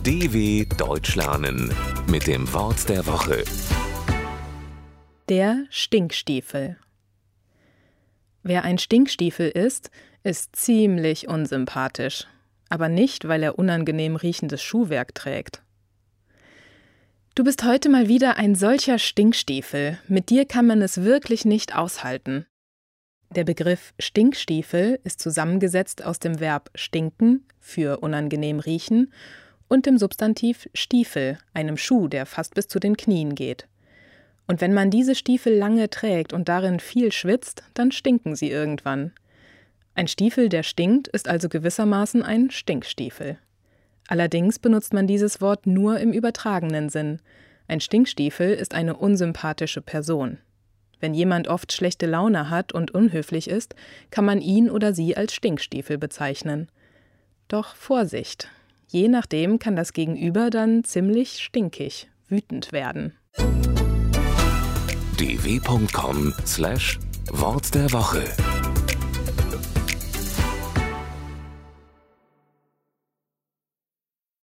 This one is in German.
DW Deutsch lernen mit dem Wort der Woche. Der Stinkstiefel. Wer ein Stinkstiefel ist ziemlich unsympathisch. Aber nicht, weil er unangenehm riechendes Schuhwerk trägt. Du bist heute mal wieder ein solcher Stinkstiefel. Mit dir kann man es wirklich nicht aushalten. Der Begriff Stinkstiefel ist zusammengesetzt aus dem Verb stinken, für unangenehm riechen, und dem Substantiv Stiefel, einem Schuh, der fast bis zu den Knien geht. Und wenn man diese Stiefel lange trägt und darin viel schwitzt, dann stinken sie irgendwann. Ein Stiefel, der stinkt, ist also gewissermaßen ein Stinkstiefel. Allerdings benutzt man dieses Wort nur im übertragenen Sinn. Ein Stinkstiefel ist eine unsympathische Person. Wenn jemand oft schlechte Laune hat und unhöflich ist, kann man ihn oder sie als Stinkstiefel bezeichnen. Doch Vorsicht! Je nachdem kann das Gegenüber dann ziemlich stinkig, wütend werden. dw.com/Wort der Woche